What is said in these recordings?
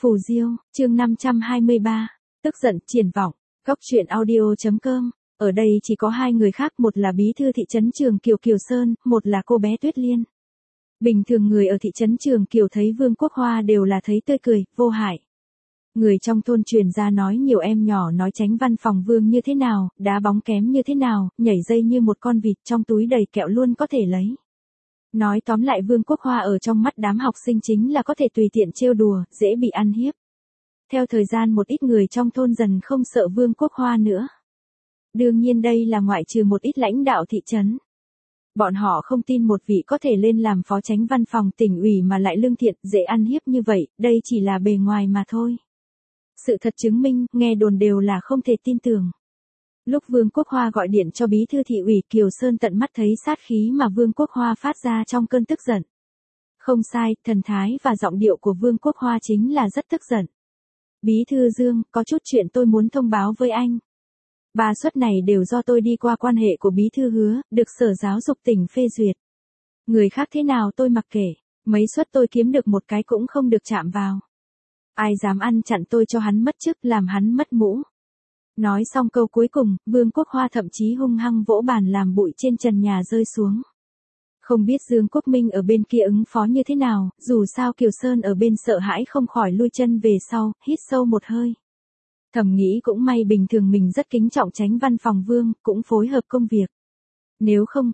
Phù Diêu, chương 523, tức giận, triển vọng, góc truyện audio.com. Ở đây chỉ có hai người khác, một là bí thư thị trấn Trường Kiều Kiều Sơn, một là cô bé Tuyết Liên. Bình thường người ở thị trấn Trường Kiều thấy Vương Quốc Hoa đều là thấy tươi cười, vô hại. Người trong thôn truyền ra nói nhiều em nhỏ nói tránh văn phòng Vương như thế nào, đá bóng kém như thế nào, nhảy dây như một con vịt, trong túi đầy kẹo luôn có thể lấy. Nói tóm lại Vương Quốc Hoa ở trong mắt đám học sinh chính là có thể tùy tiện trêu đùa, dễ bị ăn hiếp. Theo thời gian một ít người trong thôn dần không sợ Vương Quốc Hoa nữa. Đương nhiên đây là ngoại trừ một ít lãnh đạo thị trấn. Bọn họ không tin một vị có thể lên làm phó chánh văn phòng tỉnh ủy mà lại lương thiện, dễ ăn hiếp như vậy, đây chỉ là bề ngoài mà thôi. Sự thật chứng minh, nghe đồn đều là không thể tin tưởng. Lúc Vương Quốc Hoa gọi điện cho bí thư thị ủy Kiều Sơn tận mắt thấy sát khí mà Vương Quốc Hoa phát ra trong cơn tức giận. Không sai, thần thái và giọng điệu của Vương Quốc Hoa chính là rất tức giận. Bí thư Dương, có chút chuyện tôi muốn thông báo với anh. 3 suất này đều do tôi đi qua quan hệ của bí thư Hứa, được Sở Giáo dục tỉnh phê duyệt. Người khác thế nào tôi mặc kệ, mấy suất tôi kiếm được một cái cũng không được chạm vào. Ai dám ăn chặn tôi cho hắn mất chức, làm hắn mất mũ. Nói xong câu cuối cùng, Vương Quốc Hoa thậm chí hung hăng vỗ bàn làm bụi trên trần nhà rơi xuống. Không biết Dương Quốc Minh ở bên kia ứng phó như thế nào, dù sao Kiều Sơn ở bên sợ hãi không khỏi lui chân về sau, hít sâu một hơi. Thầm nghĩ cũng may bình thường mình rất kính trọng chánh văn phòng Vương, cũng phối hợp công việc. Nếu không,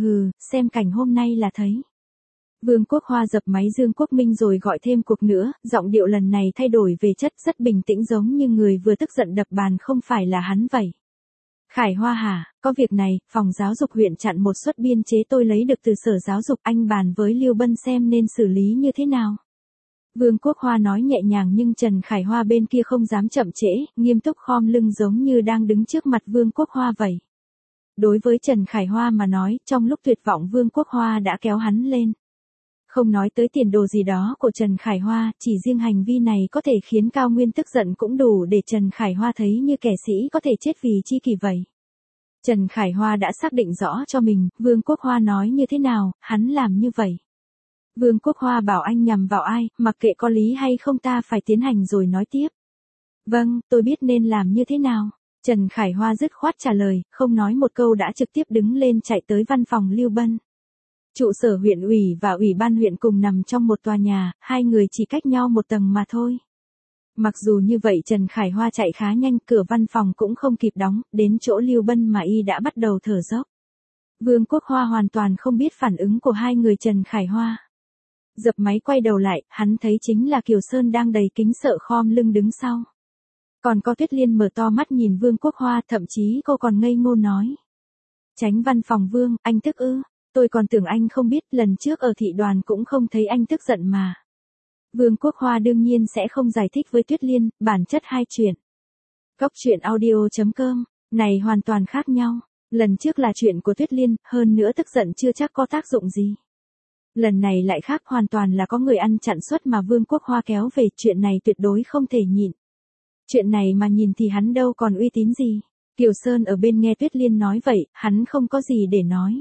xem cảnh hôm nay là thấy. Vương Quốc Hoa dập máy Dương Quốc Minh rồi gọi thêm cuộc nữa, giọng điệu lần này thay đổi về chất, rất bình tĩnh giống như người vừa tức giận đập bàn, không phải là hắn vậy. Khải Hoa hả, có việc này, phòng giáo dục huyện chặn một suất biên chế tôi lấy được từ Sở Giáo dục, anh bàn với Lưu Bân xem nên xử lý như thế nào. Vương Quốc Hoa nói nhẹ nhàng nhưng Trần Khải Hoa bên kia không dám chậm trễ, nghiêm túc khom lưng giống như đang đứng trước mặt Vương Quốc Hoa vậy. Đối với Trần Khải Hoa mà nói, trong lúc tuyệt vọng Vương Quốc Hoa đã kéo hắn lên. Không nói tới tiền đồ gì đó của Trần Khải Hoa, chỉ riêng hành vi này có thể khiến Cao Nguyên tức giận cũng đủ để Trần Khải Hoa thấy như kẻ sĩ có thể chết vì chi kỷ vậy. Trần Khải Hoa đã xác định rõ cho mình, Vương Quốc Hoa nói như thế nào, hắn làm như vậy. Vương Quốc Hoa bảo anh nhằm vào ai, mặc kệ có lý hay không ta phải tiến hành rồi nói tiếp. Vâng, tôi biết nên làm như thế nào. Trần Khải Hoa dứt khoát trả lời, không nói một câu đã trực tiếp đứng lên chạy tới văn phòng Lưu Bân. Trụ sở huyện ủy và ủy ban huyện cùng nằm trong một tòa nhà, hai người chỉ cách nhau một tầng mà thôi. Mặc dù như vậy Trần Khải Hoa chạy khá nhanh, cửa văn phòng cũng không kịp đóng, đến chỗ Lưu Bân mà y đã bắt đầu thở dốc. Vương Quốc Hoa hoàn toàn không biết phản ứng của hai người Trần Khải Hoa. Dập máy quay đầu lại, hắn thấy chính là Kiều Sơn đang đầy kính sợ khom lưng đứng sau. Còn có Tuyết Liên mở to mắt nhìn Vương Quốc Hoa, thậm chí cô còn ngây ngô nói. Chánh văn phòng Vương, anh tức ư? Tôi còn tưởng anh không biết, lần trước ở thị đoàn cũng không thấy anh tức giận mà. Vương Quốc Hoa đương nhiên sẽ không giải thích với Tuyết Liên, bản chất hai chuyện. Góc truyện audio.com, này hoàn toàn khác nhau. Lần trước là chuyện của Tuyết Liên, hơn nữa tức giận chưa chắc có tác dụng gì. Lần này lại khác, hoàn toàn là có người ăn chặn suất mà Vương Quốc Hoa kéo về, chuyện này tuyệt đối không thể nhịn. Chuyện này mà nhìn thì hắn đâu còn uy tín gì. Kiều Sơn ở bên nghe Tuyết Liên nói vậy, hắn không có gì để nói.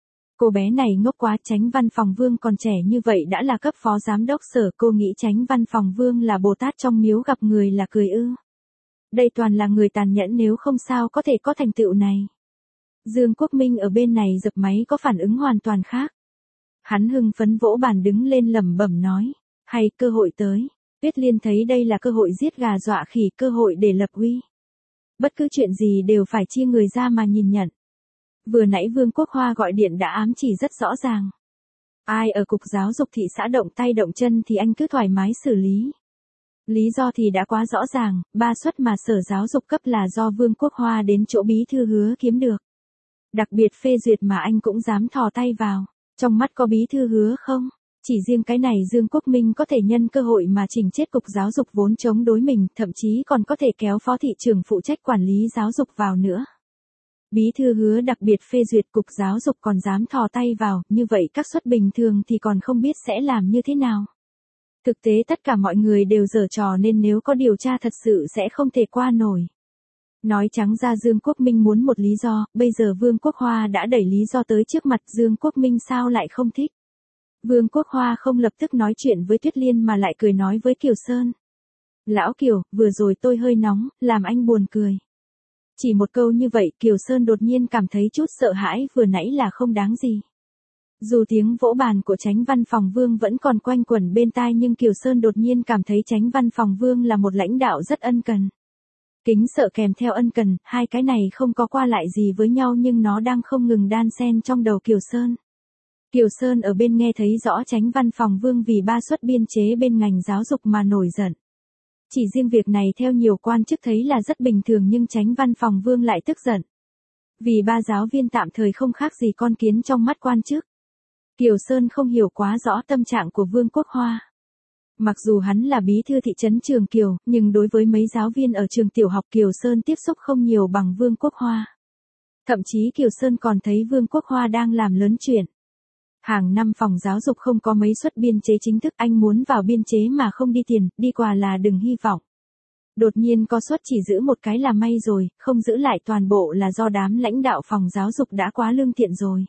Cô bé này ngốc quá, chánh văn phòng Vương còn trẻ như vậy đã là cấp phó giám đốc sở, cô nghĩ chánh văn phòng Vương là Bồ Tát trong miếu gặp người là cười ư. Đây toàn là người tàn nhẫn, nếu không sao có thể có thành tựu này. Dương Quốc Minh ở bên này dập máy có phản ứng hoàn toàn khác. Hắn hưng phấn vỗ bàn đứng lên lẩm bẩm nói, hay cơ hội tới. Tuyết Liên thấy đây là cơ hội giết gà dọa khỉ, cơ hội để lập uy. Bất cứ chuyện gì đều phải chia người ra mà nhìn nhận. Vừa nãy Vương Quốc Hoa gọi điện đã ám chỉ rất rõ ràng. Ai ở cục giáo dục thị xã động tay động chân thì anh cứ thoải mái xử lý. Lý do thì đã quá rõ ràng, 3 suất mà Sở Giáo dục cấp là do Vương Quốc Hoa đến chỗ bí thư Hứa kiếm được. Đặc biệt phê duyệt mà anh cũng dám thò tay vào. Trong mắt có bí thư Hứa không? Chỉ riêng cái này Dương Quốc Minh có thể nhân cơ hội mà chỉnh chết cục giáo dục vốn chống đối mình, thậm chí còn có thể kéo phó thị trưởng phụ trách quản lý giáo dục vào nữa. Bí thư Hứa đặc biệt phê duyệt, cục giáo dục còn dám thò tay vào, như vậy các suất bình thường thì còn không biết sẽ làm như thế nào. Thực tế tất cả mọi người đều giở trò nên nếu có điều tra thật sự sẽ không thể qua nổi. Nói trắng ra Dương Quốc Minh muốn một lý do, bây giờ Vương Quốc Hoa đã đẩy lý do tới trước mặt, Dương Quốc Minh sao lại không thích. Vương Quốc Hoa không lập tức nói chuyện với Tuyết Liên mà lại cười nói với Kiều Sơn. Lão Kiều, vừa rồi tôi hơi nóng, làm anh buồn cười. Chỉ một câu như vậy Kiều Sơn đột nhiên cảm thấy chút sợ hãi, vừa nãy là không đáng gì. Dù tiếng vỗ bàn của Chánh Văn Phòng Vương vẫn còn quanh quẩn bên tai nhưng Kiều Sơn đột nhiên cảm thấy Chánh Văn Phòng Vương là một lãnh đạo rất ân cần. Kính sợ kèm theo ân cần, hai cái này không có qua lại gì với nhau nhưng nó đang không ngừng đan xen trong đầu Kiều Sơn. Kiều Sơn ở bên nghe thấy rõ Chánh Văn Phòng Vương vì ba suất biên chế bên ngành giáo dục mà nổi giận. Chỉ riêng việc này theo nhiều quan chức thấy là rất bình thường nhưng Chánh Văn Phòng Vương lại tức giận. Vì ba giáo viên tạm thời không khác gì con kiến trong mắt quan chức. Kiều Sơn không hiểu quá rõ tâm trạng của Vương Quốc Hoa. Mặc dù hắn là bí thư thị trấn Trường Kiều, nhưng đối với mấy giáo viên ở trường tiểu học Kiều Sơn tiếp xúc không nhiều bằng Vương Quốc Hoa. Thậm chí Kiều Sơn còn thấy Vương Quốc Hoa đang làm lớn chuyện. Hàng năm phòng giáo dục không có mấy suất biên chế chính thức, anh muốn vào biên chế mà không đi tiền, đi quà là đừng hy vọng. Đột nhiên có suất chỉ giữ một cái là may rồi, không giữ lại toàn bộ là do đám lãnh đạo phòng giáo dục đã quá lương thiện rồi.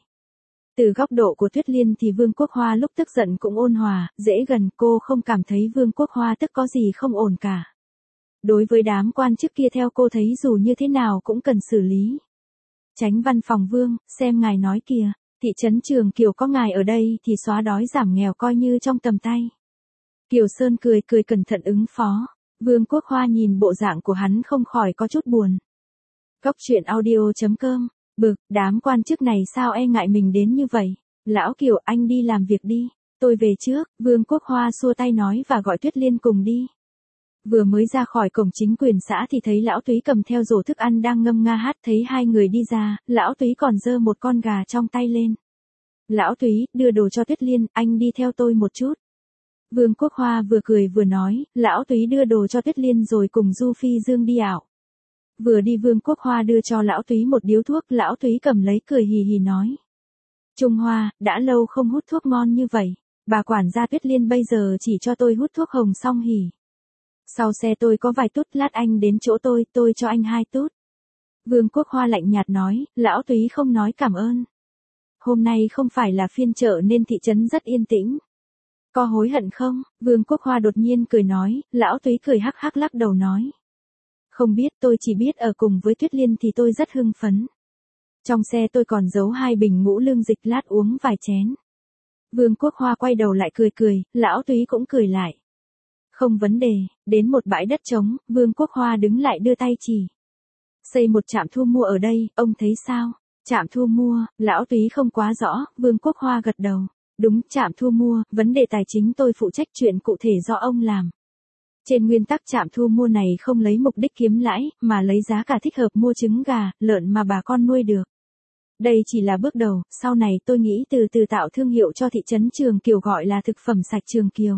Từ góc độ của Tuyết Liên thì Vương Quốc Hoa lúc tức giận cũng ôn hòa, dễ gần, cô không cảm thấy Vương Quốc Hoa tức có gì không ổn cả. Đối với đám quan chức kia theo cô thấy dù như thế nào cũng cần xử lý. Chánh Văn Phòng Vương, xem ngài nói kìa, thị trấn Trường Kiều có ngài ở đây thì xóa đói giảm nghèo coi như trong tầm tay. Kiều Sơn cười cẩn thận ứng phó. Vương Quốc Hoa nhìn bộ dạng của hắn không khỏi có chút buồn. Cốc truyện audio.com. Bực, đám quan chức này sao e ngại mình đến như vậy? Lão Kiều, anh đi làm việc đi, tôi về trước. Vương Quốc Hoa xua tay nói và gọi Tuyết Liên cùng đi. Vừa mới ra khỏi cổng chính quyền xã thì thấy Lão Túy cầm theo rổ thức ăn đang ngâm nga hát, thấy hai người đi ra, Lão Túy còn giơ một con gà trong tay lên. Lão Túy, đưa đồ cho Tuyết Liên, anh đi theo tôi một chút. Vương Quốc Hoa vừa cười vừa nói, Lão Túy đưa đồ cho Tuyết Liên rồi cùng Du Phi Dương đi ảo. Vừa đi Vương Quốc Hoa đưa cho Lão Túy một điếu thuốc, Lão Túy cầm lấy cười hì hì nói. Trung Hoa, đã lâu không hút thuốc ngon như vậy, bà quản gia Tuyết Liên bây giờ chỉ cho tôi hút thuốc hồng xong hỉ. Sau xe tôi có vài tút, lát anh đến chỗ tôi cho anh 2 tút. Vương Quốc Hoa lạnh nhạt nói, Lão Túy không nói cảm ơn. Hôm nay không phải là phiên chợ nên thị trấn rất yên tĩnh. Có hối hận không? Vương Quốc Hoa đột nhiên cười nói, Lão Túy cười hắc hắc lắc đầu nói. Không biết, tôi chỉ biết ở cùng với Tuyết Liên thì tôi rất hưng phấn. Trong xe tôi còn giấu 2 bình ngũ lương dịch, lát uống vài chén. Vương Quốc Hoa quay đầu lại cười, Lão Túy cũng cười lại. Không vấn đề, đến một bãi đất trống, Vương Quốc Hoa đứng lại đưa tay chỉ. Xây một trạm thu mua ở đây, ông thấy sao? Trạm thu mua, Lão Túy không quá rõ, Vương Quốc Hoa gật đầu. Đúng, trạm thu mua, vấn đề tài chính tôi phụ trách, chuyện cụ thể do ông làm. Trên nguyên tắc trạm thu mua này không lấy mục đích kiếm lãi, mà lấy giá cả thích hợp mua trứng gà, lợn mà bà con nuôi được. Đây chỉ là bước đầu, sau này tôi nghĩ từ từ tạo thương hiệu cho thị trấn Trường Kiều gọi là thực phẩm sạch Trường Kiều.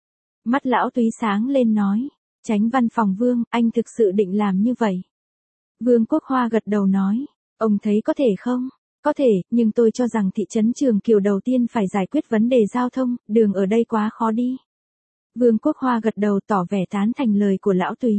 Mắt Lão Túy sáng lên nói, Chánh Văn Phòng Vương, anh thực sự định làm như vậy. Vương Quốc Hoa gật đầu nói, ông thấy có thể không? Có thể, nhưng tôi cho rằng thị trấn Trường Kiều đầu tiên phải giải quyết vấn đề giao thông, đường ở đây quá khó đi. Vương Quốc Hoa gật đầu tỏ vẻ tán thành lời của Lão Túy.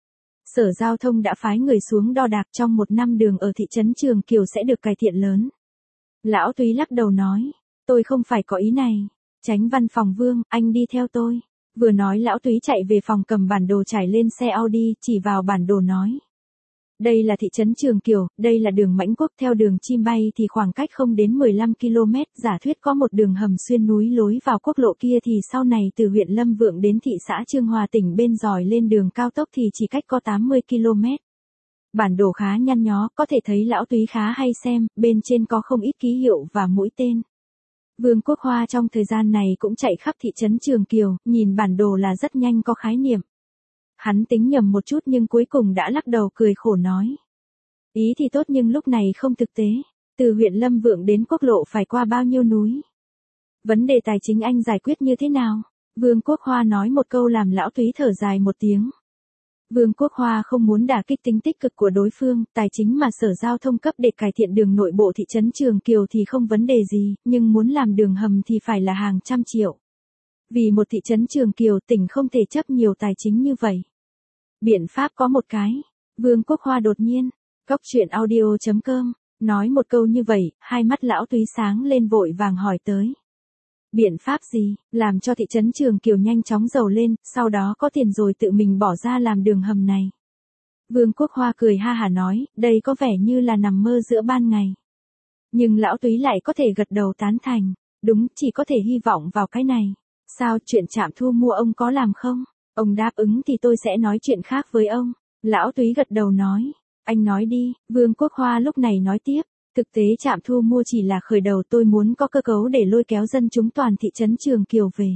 Sở Giao thông đã phái người xuống đo đạc, trong 1 năm đường ở thị trấn Trường Kiều sẽ được cải thiện lớn. Lão Túy lắc đầu nói, tôi không phải có ý này. Chánh Văn Phòng Vương, anh đi theo tôi. Vừa nói Lão Túy chạy về phòng cầm bản đồ trải lên xe Audi, chỉ vào bản đồ nói. Đây là thị trấn Trường Kiều, đây là đường Mãnh Quốc, theo đường chim bay thì khoảng cách không đến 15 km, giả thuyết có một đường hầm xuyên núi lối vào quốc lộ kia thì sau này từ huyện Lâm Vượng đến thị xã Chương Hòa tỉnh bên Giỏi lên đường cao tốc thì chỉ cách có 80 km. Bản đồ khá nhăn nhó, có thể thấy Lão Túy khá hay xem, bên trên có không ít ký hiệu và mũi tên. Vương Quốc Hoa trong thời gian này cũng chạy khắp thị trấn Trường Kiều, nhìn bản đồ là rất nhanh có khái niệm. Hắn tính nhầm một chút nhưng cuối cùng đã lắc đầu cười khổ nói. Ý thì tốt nhưng lúc này không thực tế. Từ huyện Lâm Vượng đến quốc lộ phải qua bao nhiêu núi? Vấn đề tài chính anh giải quyết như thế nào? Vương Quốc Hoa nói một câu làm Lão Túy thở dài một tiếng. Vương Quốc Hoa không muốn đả kích tính tích cực của đối phương, tài chính mà Sở Giao thông cấp để cải thiện đường nội bộ thị trấn Trường Kiều thì không vấn đề gì, nhưng muốn làm đường hầm thì phải là hàng trăm triệu. Vì một thị trấn Trường Kiều, tỉnh không thể chấp nhiều tài chính như vậy. Biện pháp có một cái. Vương Quốc Hoa đột nhiên, cốc truyện audio.com, nói một câu như vậy, hai mắt Lão Túy sáng lên vội vàng hỏi tới. Biện pháp gì, làm cho thị trấn Trường Kiều nhanh chóng giàu lên, sau đó có tiền rồi tự mình bỏ ra làm đường hầm này. Vương Quốc Hoa cười ha hả nói, đây có vẻ như là nằm mơ giữa ban ngày. Nhưng lão Túy lại có thể gật đầu tán thành, đúng, chỉ có thể hy vọng vào cái này. Sao, chuyện trạm thu mua ông có làm không? Ông đáp ứng thì tôi sẽ nói chuyện khác với ông. Lão Túy gật đầu nói, anh nói đi, Vương Quốc Hoa lúc này nói tiếp. Thực tế trạm thu mua chỉ là khởi đầu, tôi muốn có cơ cấu để lôi kéo dân chúng toàn thị trấn Trường Kiều về.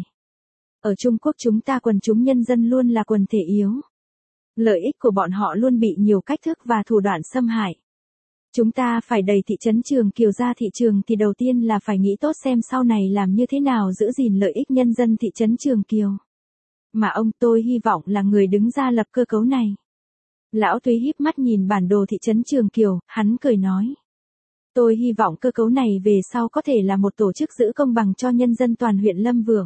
Ở Trung Quốc chúng ta quần chúng nhân dân luôn là quần thể yếu. Lợi ích của bọn họ luôn bị nhiều cách thức và thủ đoạn xâm hại. Chúng ta phải đẩy thị trấn Trường Kiều ra thị trường thì đầu tiên là phải nghĩ tốt xem sau này làm như thế nào giữ gìn lợi ích nhân dân thị trấn Trường Kiều. Mà ông, tôi hy vọng là người đứng ra lập cơ cấu này. Lão Túy híp mắt nhìn bản đồ thị trấn Trường Kiều, hắn cười nói. Tôi hy vọng cơ cấu này về sau có thể là một tổ chức giữ công bằng cho nhân dân toàn huyện Lâm Vượng.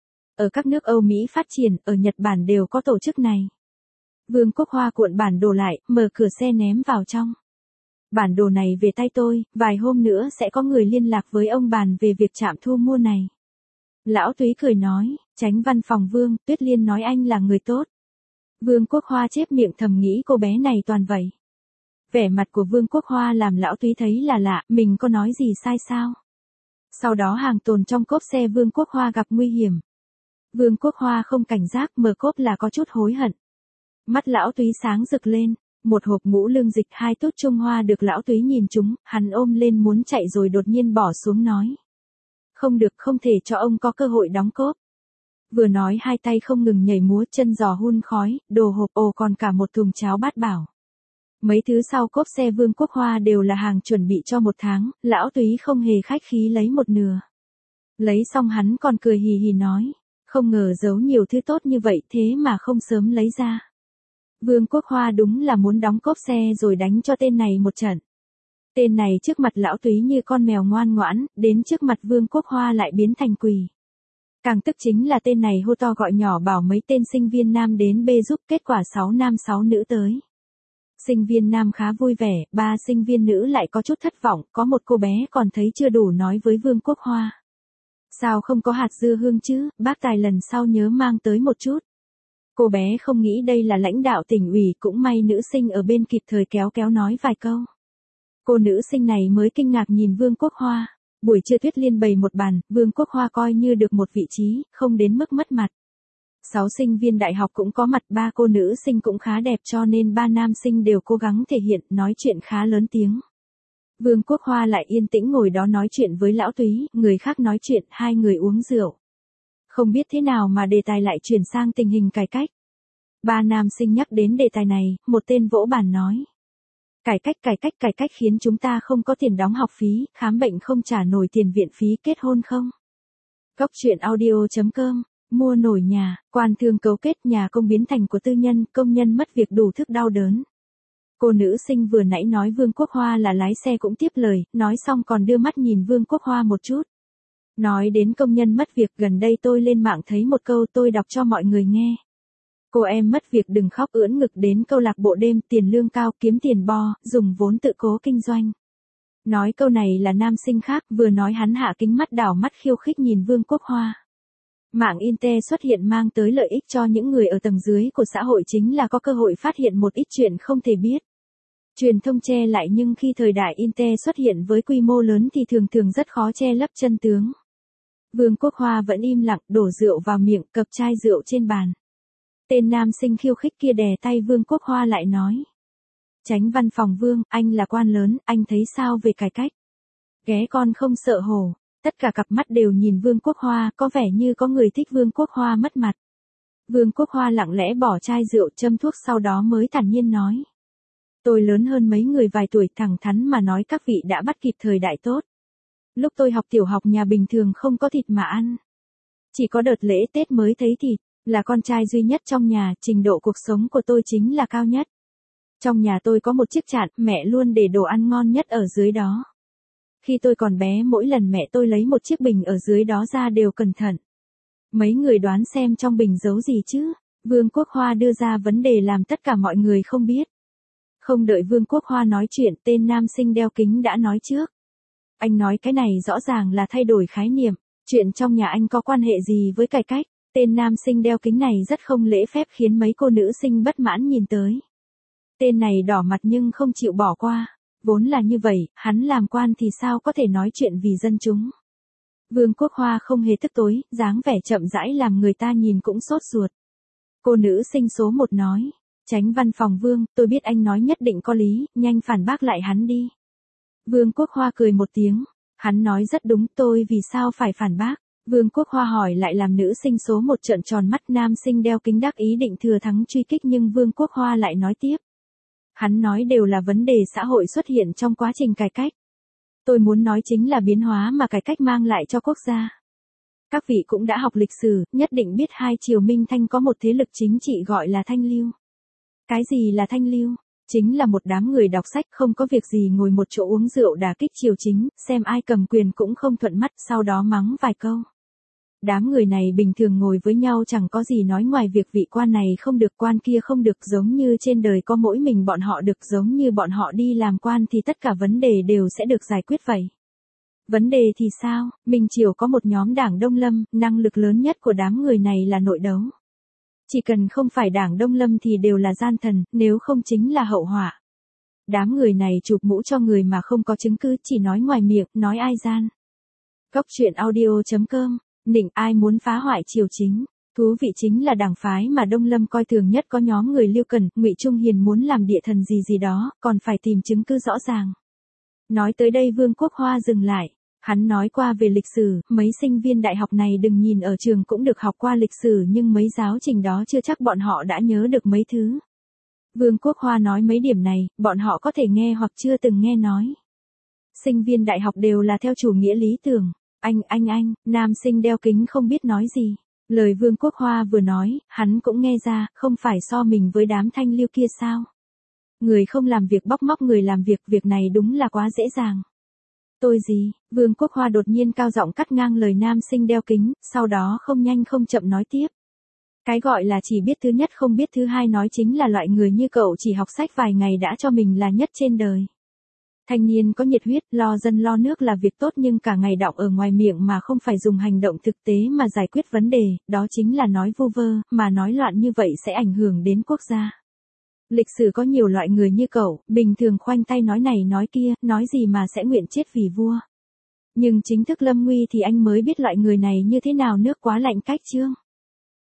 Ở các nước Âu Mỹ phát triển, ở Nhật Bản đều có tổ chức này. Vương Quốc Hoa cuộn bản đồ lại, mở cửa xe ném vào trong. Bản đồ này về tay tôi, vài hôm nữa sẽ có người liên lạc với ông bàn về việc trạm thu mua này. Lão Túy cười nói, Chánh văn phòng Vương, Tuyết Liên nói anh là người tốt. Vương Quốc Hoa chép miệng thầm nghĩ cô bé này toàn vậy. Vẻ mặt của Vương Quốc Hoa làm lão Túy thấy là lạ, mình có nói gì sai sao? Sau đó hàng tồn trong cốp xe Vương Quốc Hoa gặp nguy hiểm. Vương Quốc Hoa không cảnh giác, mở cốp là có chút hối hận. Mắt lão Túy sáng rực lên, một hộp ngũ lương dịch, 2 tút Trung Hoa được lão Túy nhìn chúng, hắn ôm lên muốn chạy rồi đột nhiên bỏ xuống nói. Không được, không thể cho ông có cơ hội đóng cốp. Vừa nói hai tay không ngừng nhảy múa, chân giò hun khói, đồ hộp, còn cả một thùng cháo bát bảo. Mấy thứ sau cốp xe Vương Quốc Hoa đều là hàng chuẩn bị cho 1 tháng, lão Túy không hề khách khí lấy một nửa. Lấy xong hắn còn cười hì hì nói, không ngờ giấu nhiều thứ tốt như vậy thế mà không sớm lấy ra. Vương Quốc Hoa đúng là muốn đóng cốp xe rồi đánh cho tên này một trận. Tên này trước mặt lão Túy như con mèo ngoan ngoãn, đến trước mặt Vương Quốc Hoa lại biến thành quỳ. Càng tức chính là tên này hô to gọi nhỏ bảo mấy tên sinh viên nam đến bê giúp, kết quả 6 nam 6 nữ tới. Sinh viên nam khá vui vẻ, 3 sinh viên nữ lại có chút thất vọng, có một cô bé còn thấy chưa đủ nói với Vương Quốc Hoa. Sao không có hạt dưa hương chứ, bác tài lần sau nhớ mang tới một chút. Cô bé không nghĩ đây là lãnh đạo tỉnh ủy, cũng may nữ sinh ở bên kịp thời kéo kéo nói vài câu. Cô nữ sinh này mới kinh ngạc nhìn Vương Quốc Hoa. Buổi trưa Tuyết Liên bày một bàn, Vương Quốc Hoa coi như được một vị trí, không đến mức mất mặt. 6 sinh viên đại học cũng có mặt, 3 cô nữ sinh cũng khá đẹp cho nên 3 nam sinh đều cố gắng thể hiện, nói chuyện khá lớn tiếng. Vương Quốc Hoa lại yên tĩnh ngồi đó nói chuyện với lão Túy, người khác nói chuyện, hai người uống rượu. Không biết thế nào mà đề tài lại chuyển sang tình hình cải cách. 3 nam sinh nhắc đến đề tài này, một tên vỗ bàn nói. Cải cách khiến chúng ta không có tiền đóng học phí, khám bệnh không trả nổi tiền viện phí, kết hôn không. Góc truyện audio.com, mua nổi nhà, quan thương cấu kết, nhà công biến thành của tư nhân, công nhân mất việc đủ thức đau đớn. Cô nữ sinh vừa nãy nói Vương Quốc Hoa là lái xe cũng tiếp lời, nói xong còn đưa mắt nhìn Vương Quốc Hoa một chút. Nói đến công nhân mất việc, gần đây tôi lên mạng thấy một câu tôi đọc cho mọi người nghe. Cô em mất việc đừng khóc ưỡn ngực đến câu lạc bộ đêm, tiền lương cao, kiếm tiền bo, dùng vốn tự cố kinh doanh. Nói câu này là nam sinh khác, vừa nói hắn hạ kính mắt đảo mắt khiêu khích nhìn Vương Quốc Hoa. Mạng Internet xuất hiện mang tới lợi ích cho những người ở tầng dưới của xã hội chính là có cơ hội phát hiện một ít chuyện không thể biết. Truyền thông che lại, nhưng khi thời đại Internet xuất hiện với quy mô lớn thì thường thường rất khó che lấp chân tướng. Vương Quốc Hoa vẫn im lặng, đổ rượu vào miệng, cập chai rượu trên bàn. Tên nam sinh khiêu khích kia đè tay Vương Quốc Hoa lại nói. Chánh văn phòng Vương, anh là quan lớn, anh thấy sao về cải cách? Ghé con không sợ hổ. Tất cả cặp mắt đều nhìn Vương Quốc Hoa, có vẻ như có người thích Vương Quốc Hoa mất mặt. Vương Quốc Hoa lặng lẽ bỏ chai rượu, châm thuốc, sau đó mới thản nhiên nói. Tôi lớn hơn mấy người vài tuổi, thẳng thắn mà nói các vị đã bắt kịp thời đại tốt. Lúc tôi học tiểu học nhà bình thường không có thịt mà ăn. Chỉ có đợt lễ Tết mới thấy thịt, là con trai duy nhất trong nhà, trình độ cuộc sống của tôi chính là cao nhất. Trong nhà tôi có một chiếc chạn, mẹ luôn để đồ ăn ngon nhất ở dưới đó. Khi tôi còn bé mỗi lần mẹ tôi lấy một chiếc bình ở dưới đó ra đều cẩn thận. Mấy người đoán xem trong bình giấu gì chứ? Vương Quốc Hoa đưa ra vấn đề làm tất cả mọi người không biết. Không đợi Vương Quốc Hoa nói chuyện, tên nam sinh đeo kính đã nói trước. Anh nói cái này rõ ràng là thay đổi khái niệm. Chuyện trong nhà anh có quan hệ gì với cải cách? Tên nam sinh đeo kính này rất không lễ phép khiến mấy cô nữ sinh bất mãn nhìn tới. Tên này đỏ mặt nhưng không chịu bỏ qua. Vốn là như vậy, hắn làm quan thì sao có thể nói chuyện vì dân chúng. Vương Quốc Hoa không hề tức tối, dáng vẻ chậm rãi làm người ta nhìn cũng sốt ruột. Cô nữ sinh số 1 nói. Chánh văn phòng Vương, tôi biết anh nói nhất định có lý, nhanh phản bác lại hắn đi. Vương Quốc Hoa cười một tiếng. Hắn nói rất đúng, tôi vì sao phải phản bác. Vương Quốc Hoa hỏi lại làm nữ sinh số 1 trợn tròn mắt. Nam sinh đeo kính đắc ý định thừa thắng truy kích nhưng Vương Quốc Hoa lại nói tiếp. Hắn nói đều là vấn đề xã hội xuất hiện trong quá trình cải cách. Tôi muốn nói chính là biến hóa mà cải cách mang lại cho quốc gia. Các vị cũng đã học lịch sử, nhất định biết hai triều Minh Thanh có một thế lực chính trị gọi là Thanh Lưu. Cái gì là Thanh Lưu? Chính là một đám người đọc sách không có việc gì ngồi một chỗ uống rượu đả kích triều chính, xem ai cầm quyền cũng không thuận mắt, sau đó mắng vài câu. Đám người này bình thường ngồi với nhau chẳng có gì nói ngoài việc vị quan này không được quan kia không được, giống như trên đời có mỗi mình bọn họ được, giống như bọn họ đi làm quan thì tất cả vấn đề đều sẽ được giải quyết vậy. Vấn đề thì sao? Minh triều có một nhóm đảng Đông Lâm, năng lực lớn nhất của đám người này là nội đấu. Chỉ cần không phải đảng Đông Lâm thì đều là gian thần, nếu không chính là hậu họa. Đám người này chụp mũ cho người mà không có chứng cứ, chỉ nói ngoài miệng, nói ai gian. Góc truyện audio.com, nịnh ai muốn phá hoại triều chính. Thú vị chính là đảng phái mà Đông Lâm coi thường nhất có nhóm người Lưu Cần, Ngụy Trung Hiền muốn làm địa thần gì gì đó, còn phải tìm chứng cứ rõ ràng. Nói tới đây Vương Quốc Hoa dừng lại. Hắn nói qua về lịch sử, mấy sinh viên đại học này đừng nhìn ở trường cũng được học qua lịch sử nhưng mấy giáo trình đó chưa chắc bọn họ đã nhớ được mấy thứ. Vương Quốc Hoa nói mấy điểm này, bọn họ có thể nghe hoặc chưa từng nghe nói. Sinh viên đại học đều là theo chủ nghĩa lý tưởng. Anh, nam sinh đeo kính không biết nói gì. Lời Vương Quốc Hoa vừa nói, hắn cũng nghe ra, không phải so mình với đám Thanh Lưu kia sao. Người không làm việc bóc móc người làm việc, việc này đúng là quá dễ dàng. Tôi gì? Vương Quốc Hoa đột nhiên cao giọng cắt ngang lời nam sinh đeo kính, sau đó không nhanh không chậm nói tiếp. Cái gọi là chỉ biết thứ nhất không biết thứ hai nói chính là loại người như cậu chỉ học sách vài ngày đã cho mình là nhất trên đời. Thanh niên có nhiệt huyết, lo dân lo nước là việc tốt nhưng cả ngày đọng ở ngoài miệng mà không phải dùng hành động thực tế mà giải quyết vấn đề, đó chính là nói vu vơ, mà nói loạn như vậy sẽ ảnh hưởng đến quốc gia. Lịch sử có nhiều loại người như cậu, bình thường khoanh tay nói này nói kia, nói gì mà sẽ nguyện chết vì vua. Nhưng chính thức lâm nguy thì anh mới biết loại người này như thế nào, nước quá lạnh cách chương.